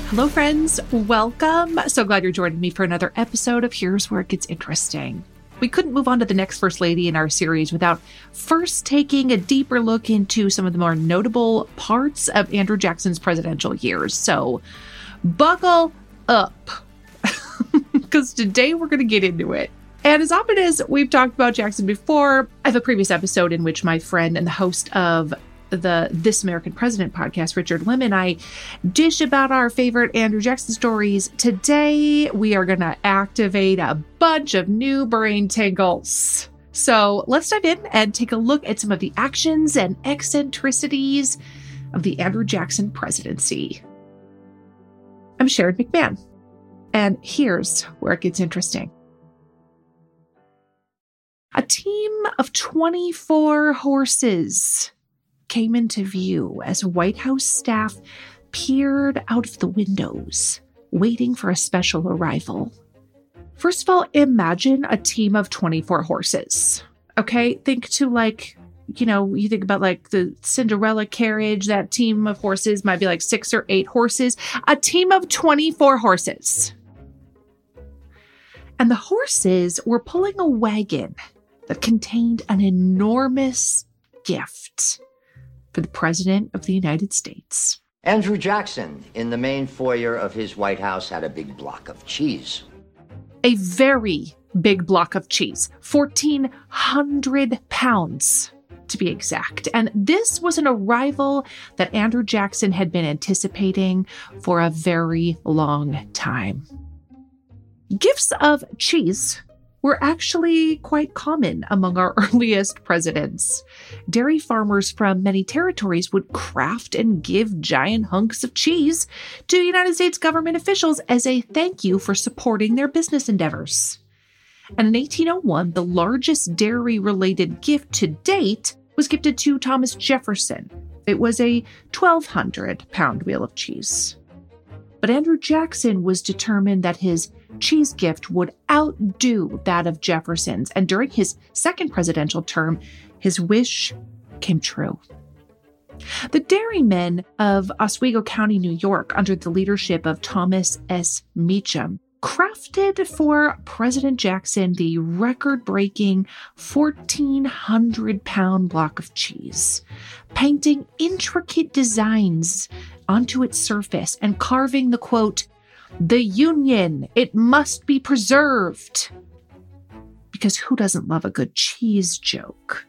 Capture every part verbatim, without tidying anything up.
Hello, friends. Welcome. So glad you're joining me for another episode of Here's Where It Gets Interesting. We couldn't move on to the next First Lady in our series without first taking a deeper look into some of the more notable parts of Andrew Jackson's presidential years. So buckle up, because today we're going to get into it. And as often as we've talked about Jackson before, I have a previous episode in which my friend and the host of the This American President podcast, Richard Lim, and I dish about our favorite Andrew Jackson stories. Today, we are going to activate a bunch of new brain tingles. So let's dive in and take a look at some of the actions and eccentricities of the Andrew Jackson presidency. I'm Sharon McMahon, and here's where it gets interesting. A team of twenty-four horses came into view as White House staff peered out of the windows, waiting for a special arrival. First of all, imagine a team of twenty-four horses. Okay, think to like, you know, you think about like the Cinderella carriage, that team of horses might be like six or eight horses. A team of twenty-four horses. And the horses were pulling a wagon that contained an enormous gift for the President of the United States. Andrew Jackson, in the main foyer of his White House, had a big block of cheese. A very big block of cheese, fourteen hundred pounds to be exact. And this was an arrival that Andrew Jackson had been anticipating for a very long time. Gifts of cheese were actually quite common among our earliest presidents. Dairy farmers from many territories would craft and give giant hunks of cheese to United States government officials as a thank you for supporting their business endeavors. And in eighteen oh one, the largest dairy-related gift to date was gifted to Thomas Jefferson. It was a twelve hundred pound wheel of cheese. But Andrew Jackson was determined that his cheese gift would outdo that of Jefferson's, and during his second presidential term, his wish came true. The dairymen of Oswego County, New York, under the leadership of Thomas S. Meacham, crafted for President Jackson the record-breaking fourteen hundred pound block of cheese, painting intricate designs onto its surface and carving the quote, "The Union, it must be preserved." Because who doesn't love a good cheese joke?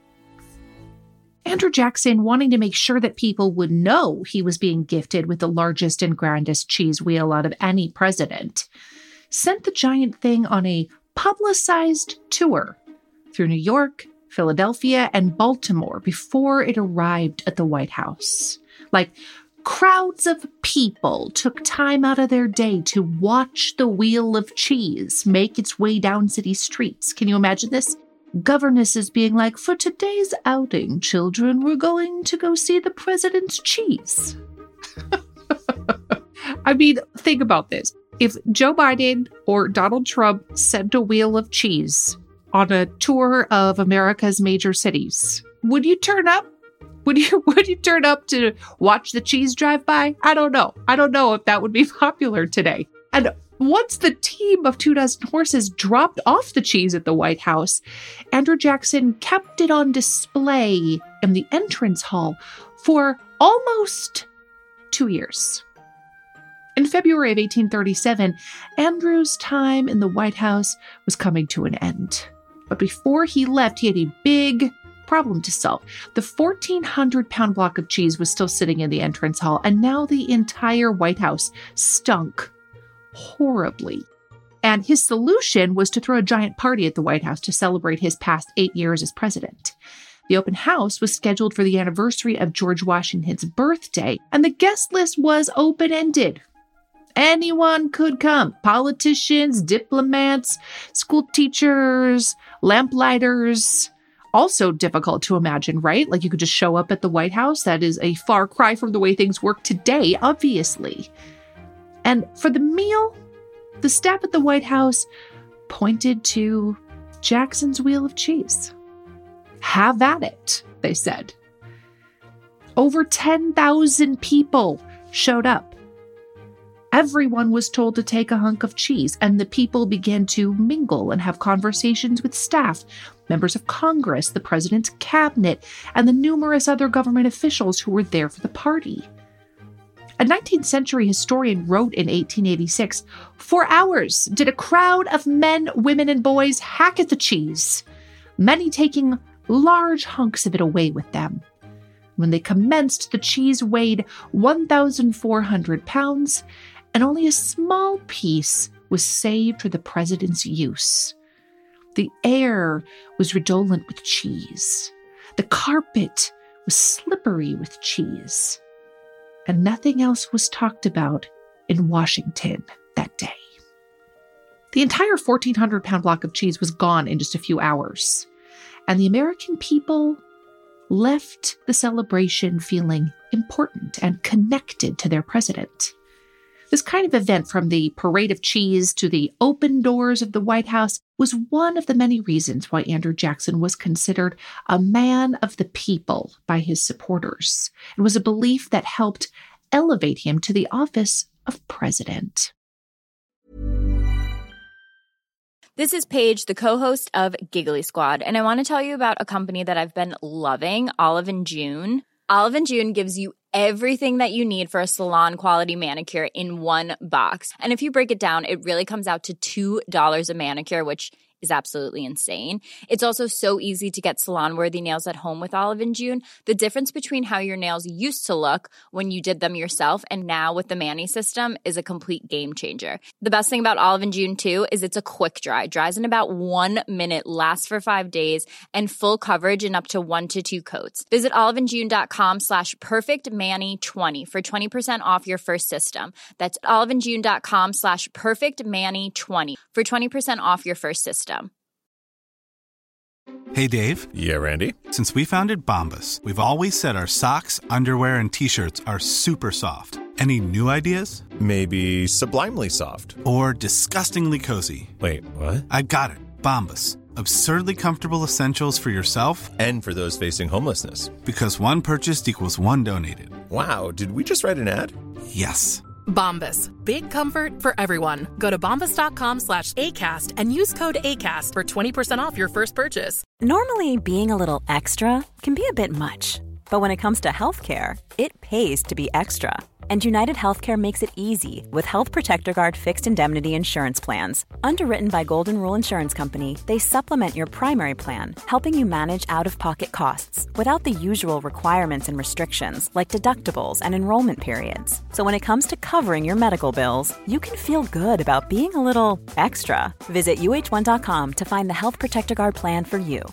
Andrew Jackson, wanting to make sure that people would know he was being gifted with the largest and grandest cheese wheel out of any president, sent the giant thing on a publicized tour through New York, Philadelphia, and Baltimore before it arrived at the White House. Like, crowds of people took time out of their day to watch the wheel of cheese make its way down city streets. Can you imagine this? Governesses being like, "For today's outing, children, we're going to go see the president's cheese." I mean, think about this. If Joe Biden or Donald Trump sent a wheel of cheese on a tour of America's major cities, would you turn up? Would you would you turn up to watch the cheese drive by? I don't know. I don't know if that would be popular today. And once the team of two dozen horses dropped off the cheese at the White House, Andrew Jackson kept it on display in the entrance hall for almost two years. In February of eighteen thirty-seven, Andrew's time in the White House was coming to an end. But before he left, he had a big problem to solve. The fourteen hundred pound block of cheese was still sitting in the entrance hall, and now the entire White House stunk horribly. And his solution was to throw a giant party at the White House to celebrate his past eight years as president. The open house was scheduled for the anniversary of George Washington's birthday, and the guest list was open-ended. Anyone could come. Politicians, diplomats, school teachers, lamplighters. Also difficult to imagine, right? Like you could just show up at the White House. That is a far cry from the way things work today, obviously. And for the meal, the staff at the White House pointed to Jackson's wheel of cheese. Have at it, they said. Over ten thousand people showed up. Everyone was told to take a hunk of cheese, and the people began to mingle and have conversations with staff, members of Congress, the president's cabinet, and the numerous other government officials who were there for the party. A nineteenth century historian wrote in eighteen eighty-six, "For hours did a crowd of men, women, and boys hack at the cheese, many taking large hunks of it away with them. When they commenced, the cheese weighed one thousand four hundred pounds, and only a small piece was saved for the president's use. The air was redolent with cheese. The carpet was slippery with cheese. And nothing else was talked about in Washington that day." The entire fourteen hundred pound block of cheese was gone in just a few hours, and the American people left the celebration feeling important and connected to their president. This kind of event, from the parade of cheese to the open doors of the White House, was one of the many reasons why Andrew Jackson was considered a man of the people by his supporters. It was a belief that helped elevate him to the office of president. This is Paige, the co-host of Giggly Squad, and I want to tell you about a company that I've been loving, Olive and June. Olive and June gives you everything that you need for a salon-quality manicure in one box. And if you break it down, it really comes out to two dollars a manicure, which is absolutely insane. It's also so easy to get salon-worthy nails at home with Olive and June. The difference between how your nails used to look when you did them yourself and now with the Mani system is a complete game changer. The best thing about Olive and June, too, is it's a quick dry. Dries in about one minute, lasts for five days, and full coverage in up to one to two coats. Visit oliveandjune.com slash perfectmani20 for twenty percent off your first system. That's oliveandjune.com slash perfectmani20 for twenty percent off your first system. Hey, Dave. Yeah, Randy. Since we founded Bombas, we've always said our socks, underwear, and T-shirts are super soft. Any new ideas? Maybe sublimely soft. Or disgustingly cozy. Wait, what? I got it. Bombas. Absurdly comfortable essentials for yourself and for those facing homelessness. Because one purchased equals one donated. Wow, did we just write an ad? Yes. Bombas. Big comfort for everyone. Go to bombas.com slash ACAST and use code ACAST for twenty percent off your first purchase. Normally, being a little extra can be a bit much. But when it comes to healthcare, it pays to be extra. And United Healthcare makes it easy with Health Protector Guard fixed indemnity insurance plans. Underwritten by Golden Rule Insurance Company, they supplement your primary plan, helping you manage out-of-pocket costs without the usual requirements and restrictions like deductibles and enrollment periods. So when it comes to covering your medical bills, you can feel good about being a little extra. Visit U H one dot com to find the Health Protector Guard plan for you.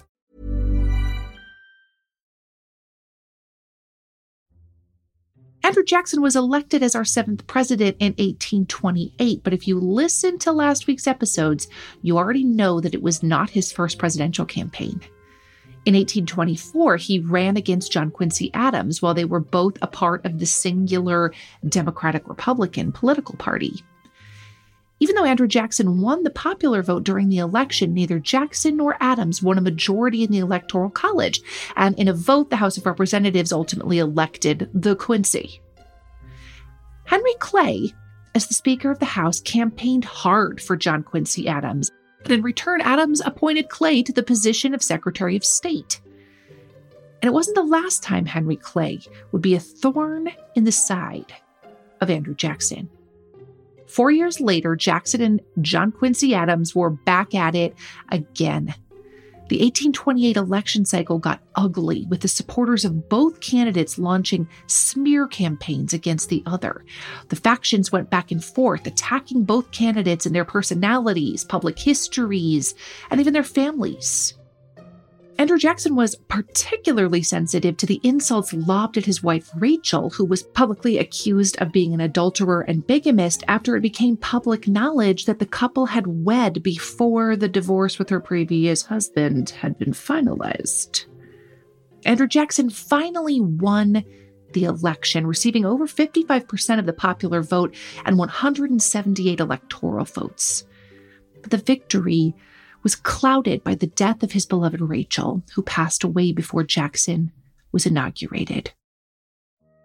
Andrew Jackson was elected as our seventh president in eighteen twenty-eight, but if you listen to last week's episodes, you already know that it was not his first presidential campaign. In eighteen twenty-four, he ran against John Quincy Adams while they were both a part of the singular Democratic-Republican political party. Even though Andrew Jackson won the popular vote during the election, neither Jackson nor Adams won a majority in the Electoral College, and in a vote, the House of Representatives ultimately elected the Quincy. Henry Clay, as the Speaker of the House, campaigned hard for John Quincy Adams, but in return, Adams appointed Clay to the position of Secretary of State. And it wasn't the last time Henry Clay would be a thorn in the side of Andrew Jackson. Four years later, Jackson and John Quincy Adams were back at it again. The eighteen twenty-eight election cycle got ugly, with the supporters of both candidates launching smear campaigns against the other. The factions went back and forth, attacking both candidates and their personalities, public histories, and even their families. Andrew Jackson was particularly sensitive to the insults lobbed at his wife, Rachel, who was publicly accused of being an adulterer and bigamist after it became public knowledge that the couple had wed before the divorce with her previous husband had been finalized. Andrew Jackson finally won the election, receiving over fifty-five percent of the popular vote and one hundred seventy-eight electoral votes. But the victory was clouded by the death of his beloved Rachel, who passed away before Jackson was inaugurated.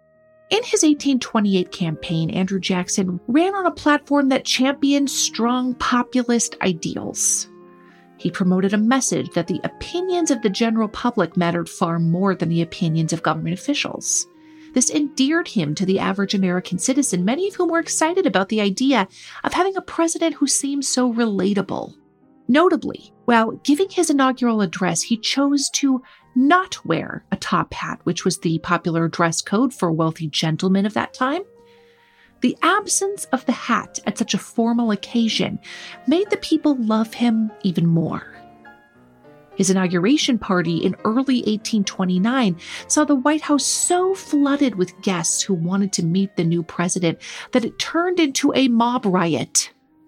In his eighteen twenty-eight campaign, Andrew Jackson ran on a platform that championed strong populist ideals. He promoted a message that the opinions of the general public mattered far more than the opinions of government officials. This endeared him to the average American citizen, many of whom were excited about the idea of having a president who seemed so relatable. Notably, while giving his inaugural address, he chose to not wear a top hat, which was the popular dress code for wealthy gentlemen of that time. The absence of the hat at such a formal occasion made the people love him even more. His inauguration party in early eighteen twenty-nine saw the White House so flooded with guests who wanted to meet the new president that it turned into a mob riot.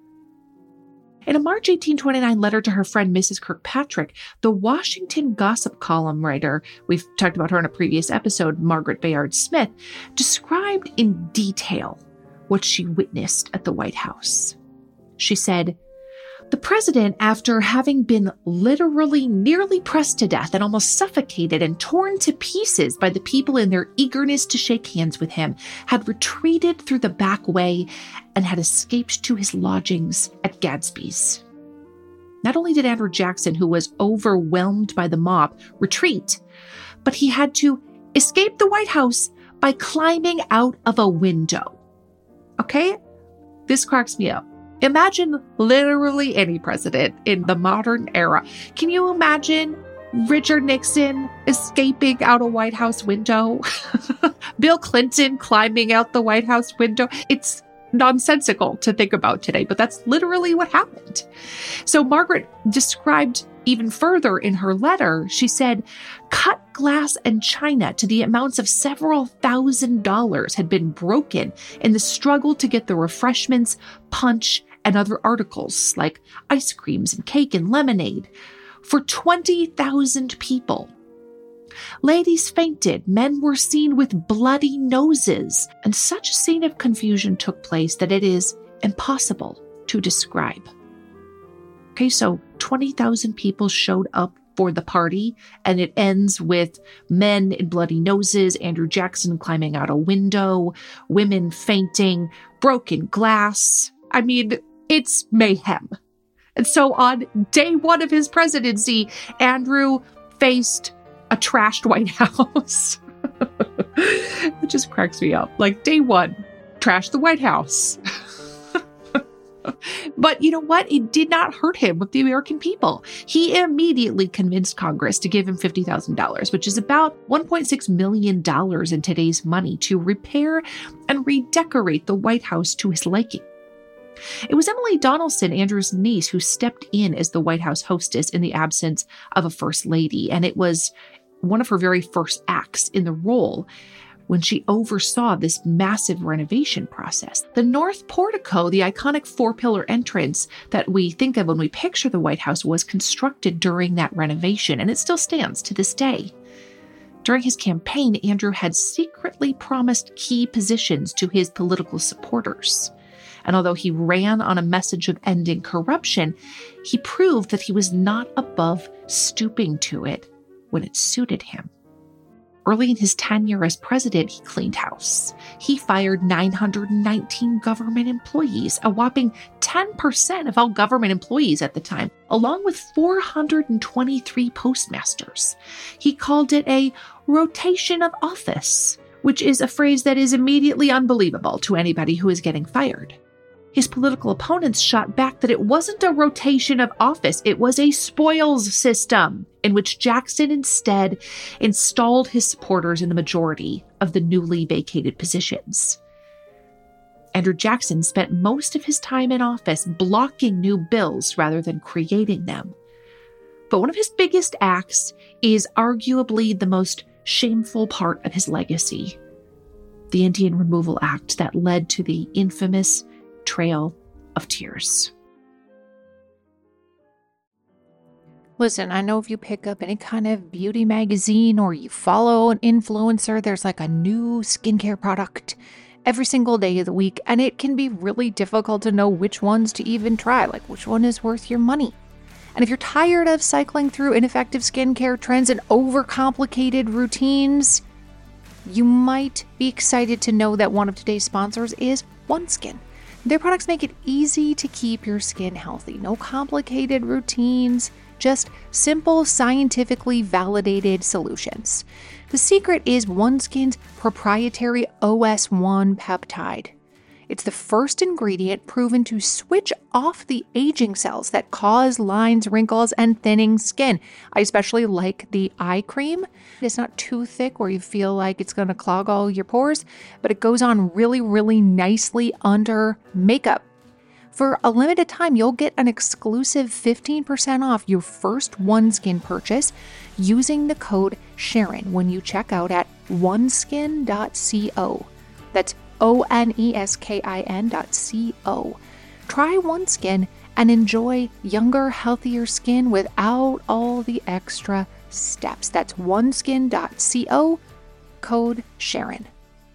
In a March eighteen twenty-nine letter to her friend Missus Kirkpatrick, the Washington gossip column writer, we've talked about her in a previous episode, Margaret Bayard Smith, described in detail what she witnessed at the White House. She said, "The president, after having been literally nearly pressed to death and almost suffocated and torn to pieces by the people in their eagerness to shake hands with him, had retreated through the back way and had escaped to his lodgings at Gadsby's." Not only did Andrew Jackson, who was overwhelmed by the mob, retreat, but he had to escape the White House by climbing out of a window. Okay? This cracks me up. Imagine literally any president in the modern era. Can you imagine Richard Nixon escaping out a White House window? Bill Clinton climbing out the White House window? It's nonsensical to think about today, but that's literally what happened. So Margaret described even further in her letter. She said, cut glass and china to the amounts of several thousand dollars had been broken in the struggle to get the refreshments, punch, and other articles like ice creams and cake and lemonade for twenty thousand people. Ladies fainted, men were seen with bloody noses, and such a scene of confusion took place that it is impossible to describe. Okay, so twenty thousand people showed up for the party, and it ends with men in bloody noses, Andrew Jackson climbing out a window, women fainting, broken glass. I mean, it's mayhem. And so on day one of his presidency, Andrew faced a trashed White House. It just cracks me up. Like, day one, trashed the White House. But you know what? It did not hurt him with the American people. He immediately convinced Congress to give him fifty thousand dollars, which is about one point six million dollars in today's money, to repair and redecorate the White House to his liking. It was Emily Donaldson, Andrew's niece, who stepped in as the White House hostess in the absence of a first lady, and it was one of her very first acts in the role when she oversaw this massive renovation process. The North Portico, the iconic four-pillar entrance that we think of when we picture the White House, was constructed during that renovation, and it still stands to this day. During his campaign, Andrew had secretly promised key positions to his political supporters. And although he ran on a message of ending corruption, he proved that he was not above stooping to it when it suited him. Early in his tenure as president, he cleaned house. He fired nine hundred nineteen government employees, a whopping ten percent of all government employees at the time, along with four hundred twenty-three postmasters. He called it a rotation of office, which is a phrase that is immediately unbelievable to anybody who is getting fired. His political opponents shot back that it wasn't a rotation of office, it was a spoils system, in which Jackson instead installed his supporters in the majority of the newly vacated positions. Andrew Jackson spent most of his time in office blocking new bills rather than creating them. But one of his biggest acts is arguably the most shameful part of his legacy: the Indian Removal Act that led to the infamous Trail of Tears. Listen, I know if you pick up any kind of beauty magazine or you follow an influencer, there's like a new skincare product every single day of the week, and it can be really difficult to know which ones to even try, like which one is worth your money. And if you're tired of cycling through ineffective skincare trends and overcomplicated routines, You might be excited to know that one of today's sponsors is OneSkin. Their products make it easy to keep your skin healthy. No complicated routines, just simple, scientifically validated solutions. The secret is OneSkin's proprietary O S one peptide. It's the first ingredient proven to switch off the aging cells that cause lines, wrinkles, and thinning skin. I especially like the eye cream. It's not too thick where you feel like it's going to clog all your pores, but it goes on really, really nicely under makeup. For a limited time, you'll get an exclusive fifteen percent off your first OneSkin purchase using the code Sharon when you check out at oneskin dot co. That's O N E S K I N dot C O. Try OneSkin and enjoy younger, healthier skin without all the extra steps. That's oneskin dot co, code Sharon.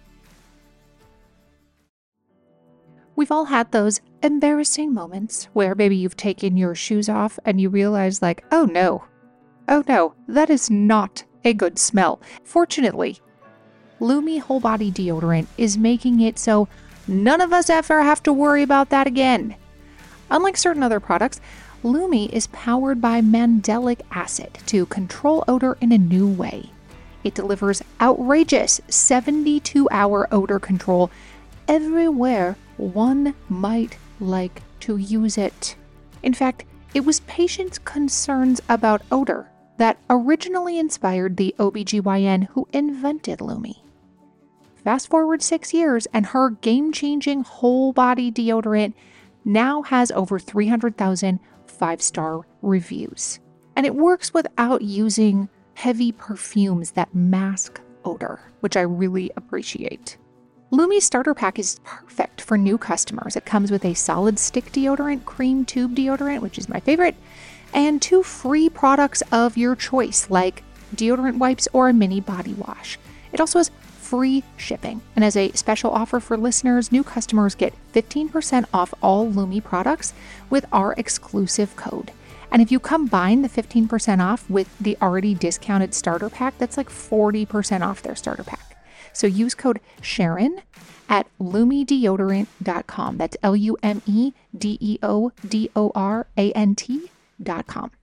We've all had those embarrassing moments where maybe you've taken your shoes off and you realize like, oh no, oh no, that is not a good smell. Fortunately, Lume Whole Body Deodorant is making it so none of us ever have to worry about that again. Unlike certain other products, Lume is powered by mandelic acid to control odor in a new way. It delivers outrageous seventy-two hour odor control everywhere one might like to use it. In fact, it was patients' concerns about odor that originally inspired the O B G Y N who invented Lume. Fast forward six years, and her game-changing whole body deodorant now has over three hundred thousand five-star reviews. And it works without using heavy perfumes that mask odor, which I really appreciate. Lume's starter pack is perfect for new customers. It comes with a solid stick deodorant, cream tube deodorant, which is my favorite, and two free products of your choice, like deodorant wipes or a mini body wash. It also has free shipping. And as a special offer for listeners, new customers get fifteen percent off all Lume products with our exclusive code. And if you combine the fifteen percent off with the already discounted starter pack, that's like forty percent off their starter pack. So use code Sharon at lume deodorant dot com. That's L U M E D E O D O R A N T dot com.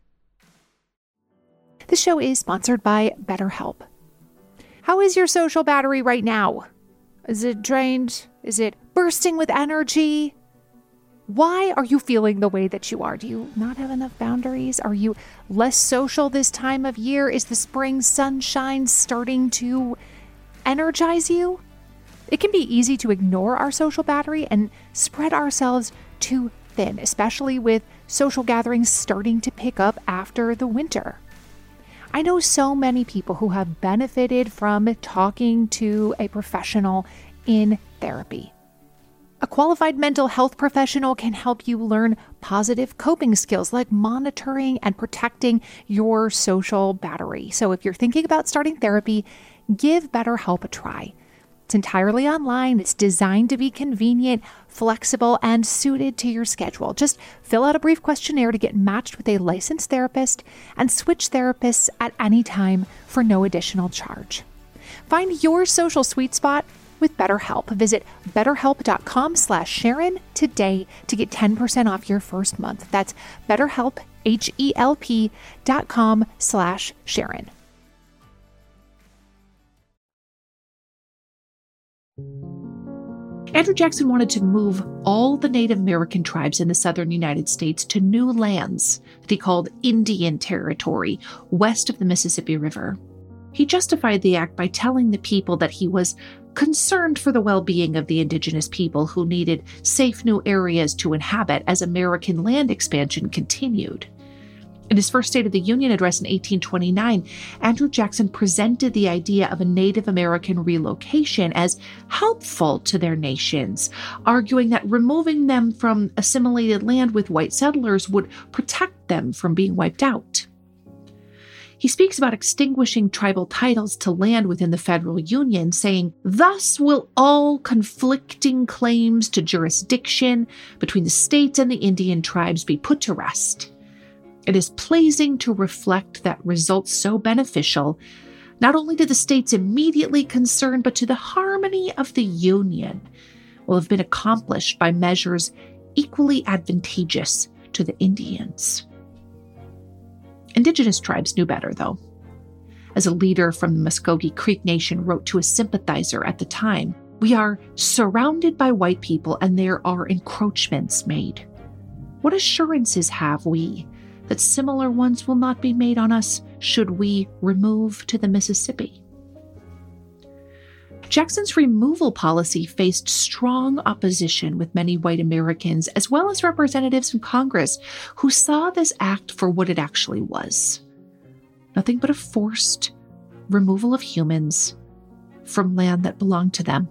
This show is sponsored by BetterHelp. How is your social battery right now? Is it drained? Is it bursting with energy? Why are you feeling the way that you are? Do you not have enough boundaries? Are you less social this time of year? Is the spring sunshine starting to energize you? It can be easy to ignore our social battery and spread ourselves too thin, especially with social gatherings starting to pick up after the winter. I know so many people who have benefited from talking to a professional in therapy. A qualified mental health professional can help you learn positive coping skills like monitoring and protecting your social battery. So if you're thinking about starting therapy, give BetterHelp a try. It's entirely online. It's designed to be convenient, flexible, and suited to your schedule. Just fill out a brief questionnaire to get matched with a licensed therapist and switch therapists at any time for no additional charge. Find your social sweet spot with BetterHelp. Visit betterhelp.com slash Sharon today to get ten percent off your first month. That's BetterHelp, H-E-L-P dot com slash Sharon. Andrew Jackson wanted to move all the Native American tribes in the southern United States to new lands that he called Indian Territory, west of the Mississippi River. He justified the act by telling the people that he was concerned for the well-being of the indigenous people who needed safe new areas to inhabit as American land expansion continued. In his first State of the Union address in eighteen twenty-nine, Andrew Jackson presented the idea of a Native American relocation as helpful to their nations, arguing that removing them from assimilated land with white settlers would protect them from being wiped out. He speaks about extinguishing tribal titles to land within the federal union, saying, "Thus will all conflicting claims to jurisdiction between the states and the Indian tribes be put to rest. It is pleasing to reflect that results so beneficial not only to the states immediately concerned, but to the harmony of the Union, will have been accomplished by measures equally advantageous to the Indians. Indigenous tribes knew better, though. As a leader from the Muskogee Creek Nation wrote to a sympathizer at the time, "We are surrounded by white people and there are encroachments made. What assurances have we that similar ones will not be made on us should we remove to the Mississippi?" Jackson's removal policy faced strong opposition with many white Americans, as well as representatives in Congress, who saw this act for what it actually was: nothing but a forced removal of humans from land that belonged to them.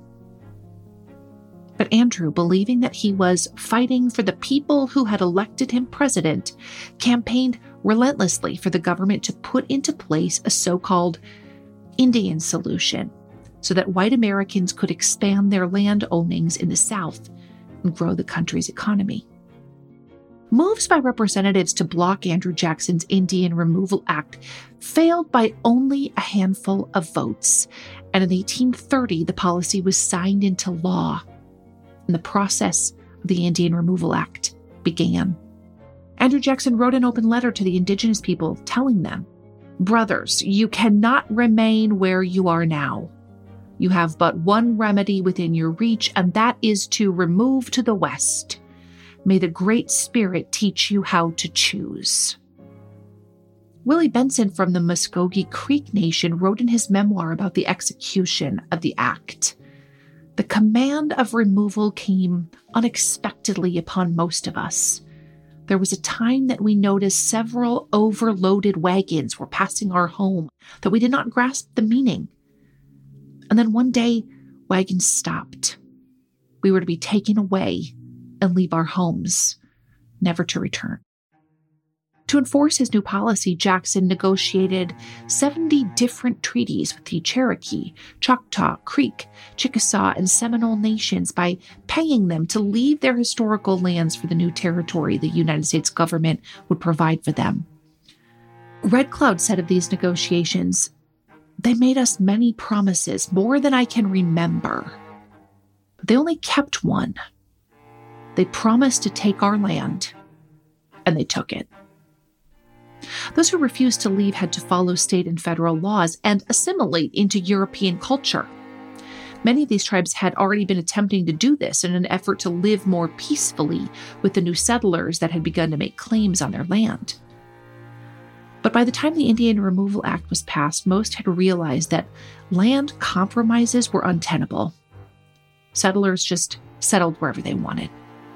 But Andrew, believing that he was fighting for the people who had elected him president, campaigned relentlessly for the government to put into place a so-called Indian solution, so that white Americans could expand their land ownings in the South and grow the country's economy. Moves by representatives to block Andrew Jackson's Indian Removal Act failed by only a handful of votes, and in eighteen thirty the policy was signed into law, and the process of the Indian Removal Act began. Andrew Jackson wrote an open letter to the indigenous people telling them, "Brothers, you cannot remain where you are now. You have but one remedy within your reach, and that is to remove to the west. May the Great Spirit teach you how to choose." Willie Benson from the Muskogee Creek Nation wrote in his memoir about the execution of the act. "The command of removal came unexpectedly upon most of us. There was a time that we noticed several overloaded wagons were passing our home, that we did not grasp the meaning. And then one day, wagons stopped. We were to be taken away and leave our homes, never to return." To enforce his new policy, Jackson negotiated seventy different treaties with the Cherokee, Choctaw, Creek, Chickasaw, and Seminole nations by paying them to leave their historical lands for the new territory the United States government would provide for them. Red Cloud said of these negotiations, "They made us many promises, more than I can remember. But they only kept one. They promised to take our land, and they took it." Those who refused to leave had to follow state and federal laws and assimilate into European culture. Many of these tribes had already been attempting to do this in an effort to live more peacefully with the new settlers that had begun to make claims on their land. But by the time the Indian Removal Act was passed, most had realized that land compromises were untenable. Settlers just settled wherever they wanted.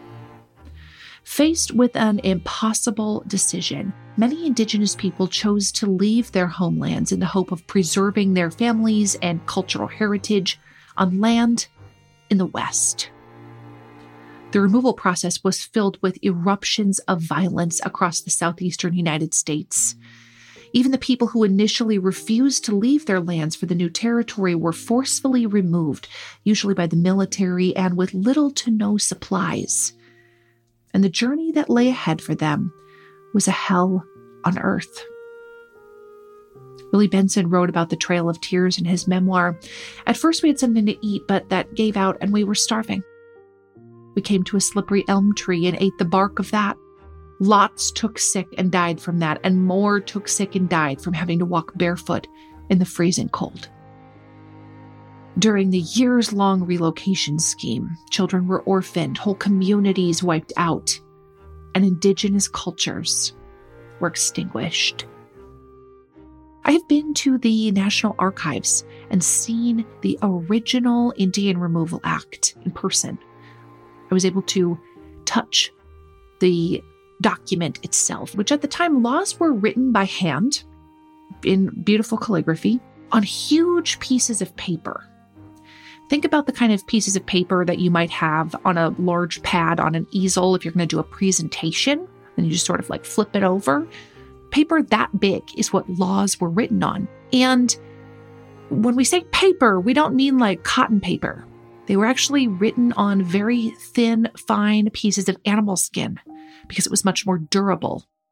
Faced with an impossible decision, many indigenous people chose to leave their homelands in the hope of preserving their families and cultural heritage on land in the West. The removal process was filled with eruptions of violence across the southeastern United States. Even the people who initially refused to leave their lands for the new territory were forcefully removed, usually by the military and with little to no supplies. And the journey that lay ahead for them was a hell on earth. Willie Benson wrote about the Trail of Tears in his memoir. "At first we had something to eat, but that gave out and we were starving. We came to a slippery elm tree and ate the bark of that. Lots took sick and died from that, and more took sick and died from having to walk barefoot in the freezing cold." During the years-long relocation scheme, children were orphaned, whole communities wiped out, and indigenous cultures were extinguished. I have been to the National Archives and seen the original Indian Removal Act in person. I was able to touch the document itself, which at the time laws were written by hand in beautiful calligraphy on huge pieces of paper. Think about the kind of pieces of paper that you might have on a large pad on an easel if you're going to do a presentation, and you just sort of like flip it over. Paper that big is what laws were written on. And when we say paper, we don't mean like cotton paper. They were actually written on very thin, fine pieces of animal skin because it was much more durable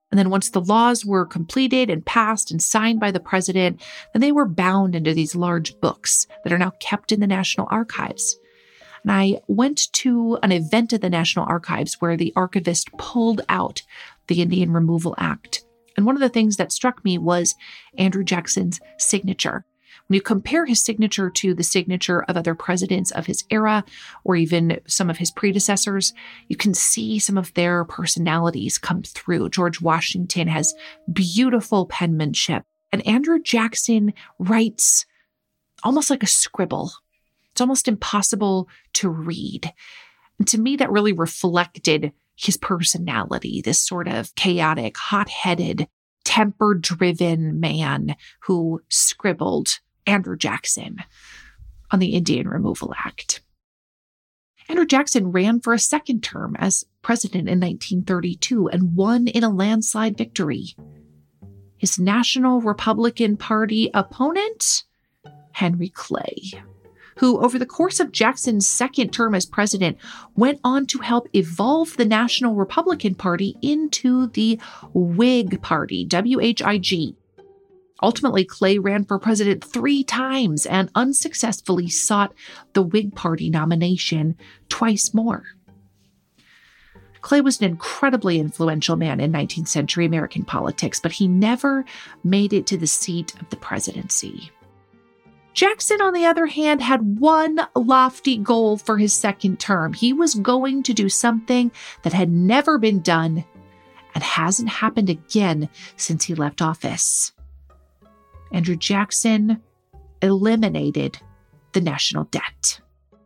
And then once the laws were completed and passed and signed by the president, then they were bound into these large books that are now kept in the National Archives. And I went to an event at the National Archives where the archivist pulled out the Indian Removal Act. And one of the things that struck me was Andrew Jackson's signature. When you compare his signature to the signature of other presidents of his era, or even some of his predecessors, you can see some of their personalities come through. George Washington has beautiful penmanship, and Andrew Jackson writes almost like a scribble. It's almost impossible to read. And to me, that really reflected his personality, this sort of chaotic, hot-headed, temper-driven man who scribbled Andrew Jackson on the Indian Removal Act. Andrew Jackson ran for a second term as president in nineteen thirty-two and won in a landslide victory. His National Republican Party opponent, Henry Clay, who over the course of Jackson's second term as president went on to help evolve the National Republican Party into the Whig Party, W H I G. Ultimately, Clay ran for president three times and unsuccessfully sought the Whig Party nomination twice more. Clay was an incredibly influential man in nineteenth century American politics, but he never made it to the seat of the presidency. Jackson, on the other hand, had one lofty goal for his second term. He was going to do something that had never been done and hasn't happened again since he left office. Andrew Jackson eliminated the national debt.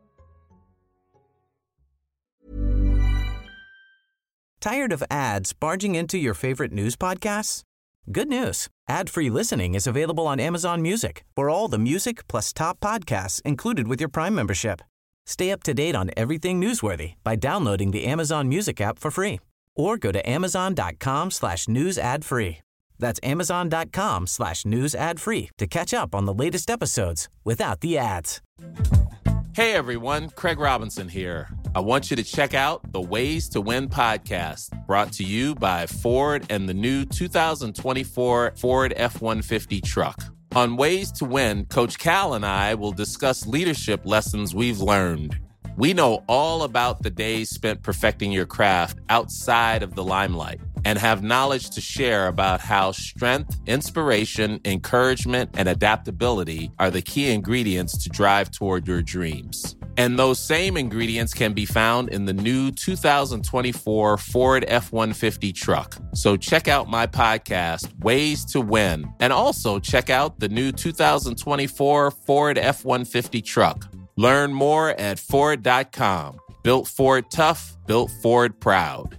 Tired of ads barging into your favorite news podcasts? Good news. Ad-free listening is available on Amazon Music for all the music plus top podcasts included with your Prime membership. Stay up to date on everything newsworthy by downloading the Amazon Music app for free or go to amazon.com slash news ad free. That's amazon.com slash news ad free to catch up on the latest episodes without the ads. Hey everyone, Craig Robinson here. I want you to check out the Ways to Win podcast, brought to you by Ford and the new two thousand twenty-four Ford F one fifty truck. On Ways to Win, Coach Cal and I will discuss leadership lessons we've learned. We know all about the days spent perfecting your craft outside of the limelight and have knowledge to share about how strength, inspiration, encouragement, and adaptability are the key ingredients to drive toward your dreams. And those same ingredients can be found in the new two thousand twenty-four Ford F one fifty truck. So check out my podcast, Ways to Win, and also check out the new two thousand twenty-four Ford F one fifty truck. Learn more at Ford dot com. Built Ford tough, built Ford proud.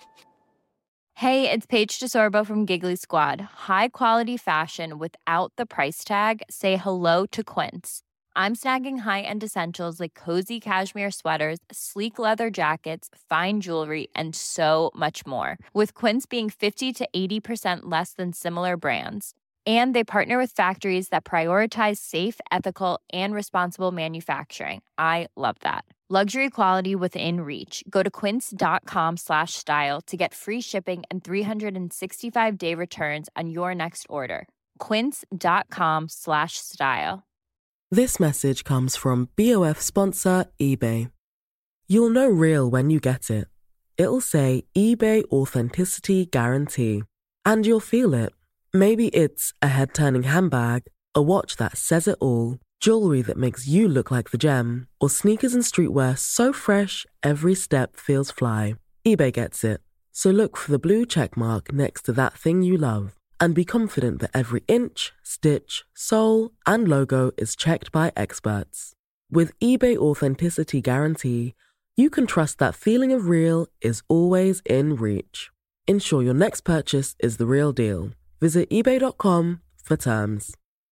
Hey, it's Paige DeSorbo from Giggly Squad. High quality fashion without the price tag. Say hello to Quince. I'm snagging high-end essentials like cozy cashmere sweaters, sleek leather jackets, fine jewelry, and so much more. With Quince being fifty to eighty percent less than similar brands. And they partner with factories that prioritize safe, ethical, and responsible manufacturing. I love that. Luxury quality within reach. Go to quince.com slash style to get free shipping and three sixty-five day returns on your next order. Quince.com slash style. This message comes from B O F sponsor eBay. You'll know real when you get it. It'll say eBay Authenticity Guarantee. And you'll feel it. Maybe it's a head-turning handbag, a watch that says it all, jewelry that makes you look like the gem, or sneakers and streetwear so fresh every step feels fly. eBay gets it. So look for the blue check mark next to that thing you love and be confident that every inch, stitch, sole, and logo is checked by experts. With eBay Authenticity Guarantee, you can trust that feeling of real is always in reach. Ensure your next purchase is the real deal. Visit ebay dot com for terms.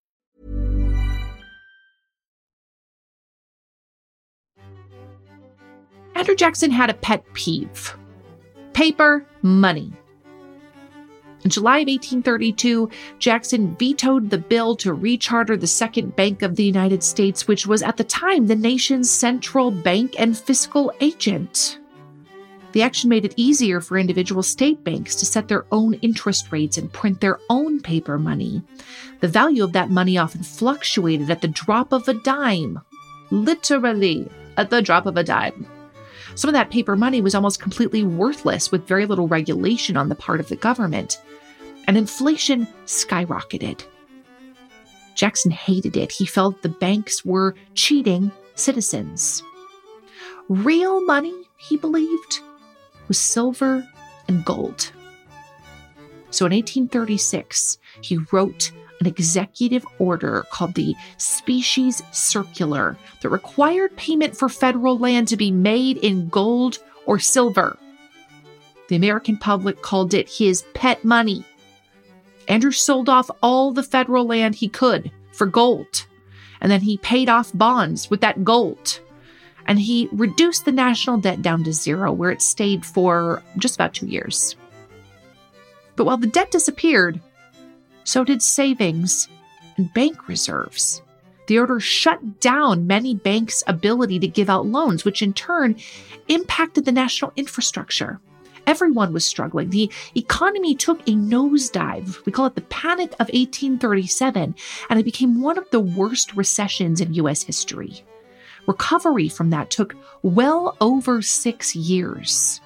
Andrew Jackson had a pet peeve: paper money. In July of eighteen thirty-two, Jackson vetoed the bill to recharter the Second Bank of the United States, which was at the time the nation's central bank and fiscal agent. The action made it easier for individual state banks to set their own interest rates and print their own paper money. The value of that money often fluctuated at the drop of a dime. Literally, at the drop of a dime. Some of that paper money was almost completely worthless with very little regulation on the part of the government. And inflation skyrocketed. Jackson hated it. He felt the banks were cheating citizens. Real money, he believed, was silver and gold. So in eighteen thirty-six, he wrote an executive order called the Species Circular that required payment for federal land to be made in gold or silver. The American public called it his pet money. Andrew sold off all the federal land he could for gold, and then he paid off bonds with that gold. And he reduced the national debt down to zero, where it stayed for just about two years. But while the debt disappeared, so did savings and bank reserves. The order shut down many banks' ability to give out loans, which in turn impacted the national infrastructure. Everyone was struggling. The economy took a nosedive. We call it the Panic of eighteen thirty-seven, and it became one of the worst recessions in U S history. Recovery from that took well over six years.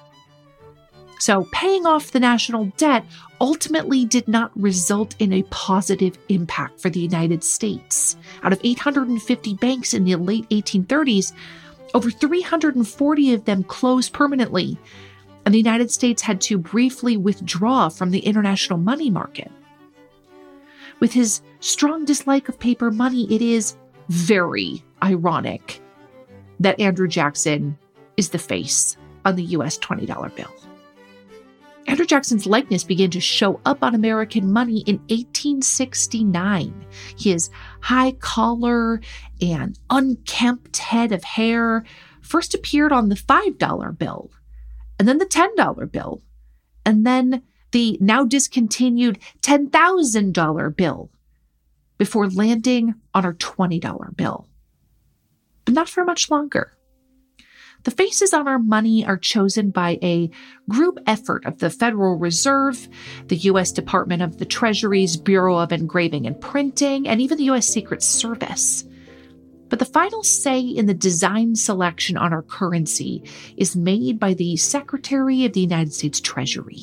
So paying off the national debt ultimately did not result in a positive impact for the United States. Out of eight hundred fifty banks in the late eighteen thirties, over three hundred forty of them closed permanently, and the United States had to briefly withdraw from the international money market. With his strong dislike of paper money, it is very ironic that Andrew Jackson is the face on the U S twenty dollar bill. Andrew Jackson's likeness began to show up on American money in eighteen sixty-nine. His high collar and unkempt head of hair first appeared on the five dollar bill, and then the ten dollar bill, and then the now discontinued ten thousand dollar bill, before landing on our twenty dollar bill. But not for much longer. The faces on our money are chosen by a group effort of the Federal Reserve, the U S Department of the Treasury's Bureau of Engraving and Printing, and even the U S Secret Service. But the final say in the design selection on our currency is made by the Secretary of the United States Treasury.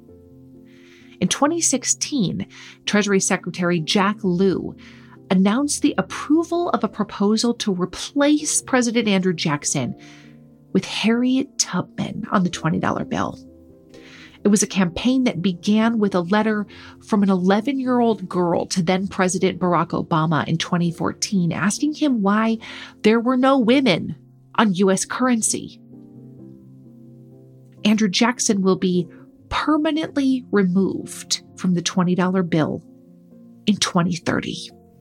In twenty sixteen, Treasury Secretary Jack Lew announced the approval of a proposal to replace President Andrew Jackson with Harriet Tubman on the twenty dollar bill. It was a campaign that began with a letter from an eleven-year-old girl to then-President Barack Obama in twenty fourteen, asking him why there were no women on U S currency. Andrew Jackson will be permanently removed from the twenty dollar bill in twenty thirty.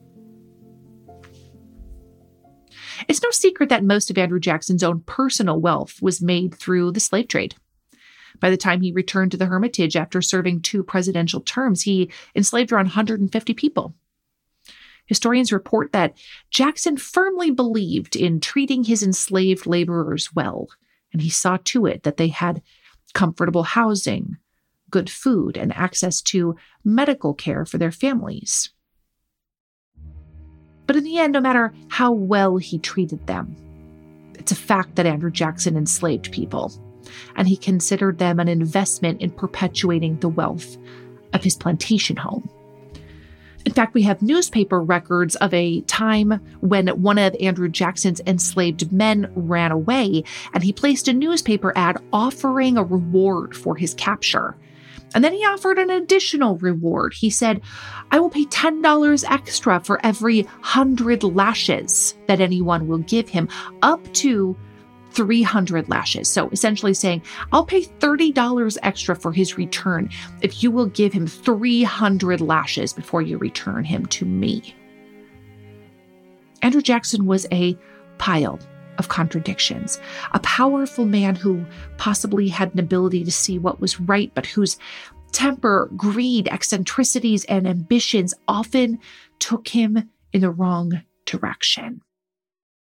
It's no secret that most of Andrew Jackson's own personal wealth was made through the slave trade. By the time he returned to the Hermitage after serving two presidential terms, he enslaved around one hundred fifty people. Historians report that Jackson firmly believed in treating his enslaved laborers well, and he saw to it that they had comfortable housing, good food, and access to medical care for their families. But in the end, no matter how well he treated them, it's a fact that Andrew Jackson enslaved people, and he considered them an investment in perpetuating the wealth of his plantation home. In fact, we have newspaper records of a time when one of Andrew Jackson's enslaved men ran away, and he placed a newspaper ad offering a reward for his capture. And then he offered an additional reward. He said, "I will pay ten dollars extra for every one hundred lashes that anyone will give him, up to three hundred lashes." So essentially saying, I'll pay thirty dollars extra for his return if you will give him three hundred lashes before you return him to me. Andrew Jackson was a pile of contradictions, a powerful man who possibly had an ability to see what was right, but whose temper, greed, eccentricities, and ambitions often took him in the wrong direction.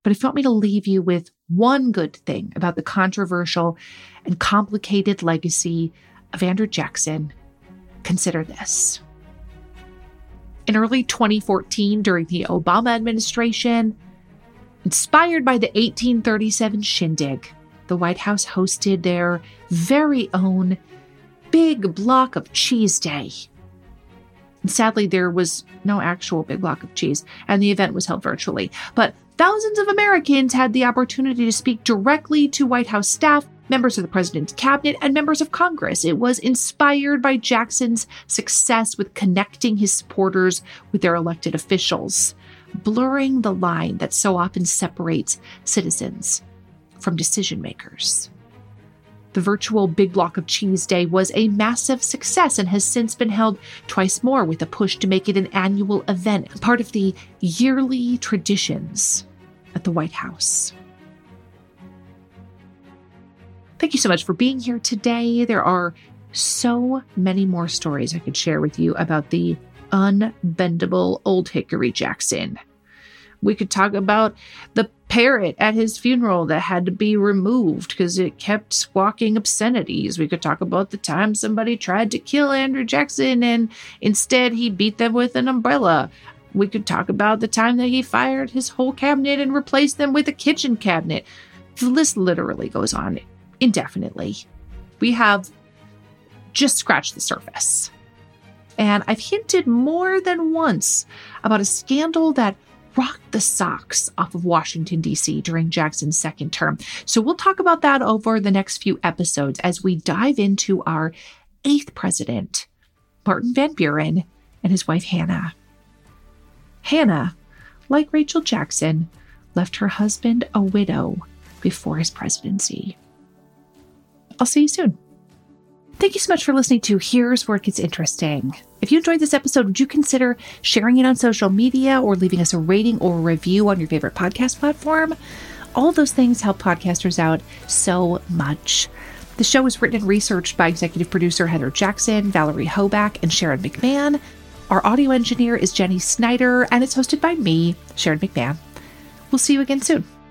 But if you want me to leave you with one good thing about the controversial and complicated legacy of Andrew Jackson, consider this. In early twenty fourteen, during the Obama administration, inspired by the eighteen thirty-seven shindig, the White House hosted their very own Big Block of Cheese Day. And sadly, there was no actual big block of cheese, and the event was held virtually. But thousands of Americans had the opportunity to speak directly to White House staff, members of the president's cabinet, and members of Congress. It was inspired by Jackson's success with connecting his supporters with their elected officials, blurring the line that so often separates citizens from decision makers. The virtual Big Block of Cheese Day was a massive success and has since been held twice more, with a push to make it an annual event, part of the yearly traditions at the White House. Thank you so much for being here today. There are so many more stories I could share with you about the unbendable old Hickory Jackson. We could talk about the parrot at his funeral that had to be removed because it kept squawking obscenities. We could talk about the time somebody tried to kill Andrew Jackson and instead he beat them with an umbrella. We could talk about the time that he fired his whole cabinet and replaced them with a kitchen cabinet. The list literally goes on indefinitely. We have just scratched the surface. And I've hinted more than once about a scandal that rocked the socks off of Washington, D C during Jackson's second term. So we'll talk about that over the next few episodes as we dive into our eighth president, Martin Van Buren, and his wife, Hannah. Hannah, like Rachel Jackson, left her husband a widow before his presidency. I'll see you soon. Thank you so much for listening to Here's Where It Gets Interesting. If you enjoyed this episode, would you consider sharing it on social media or leaving us a rating or a review on your favorite podcast platform? All of those things help podcasters out so much. The show was written and researched by executive producer Heather Jackson, Valerie Hoback, and Sharon McMahon. Our audio engineer is Jenny Snyder, and it's hosted by me, Sharon McMahon. We'll see you again soon.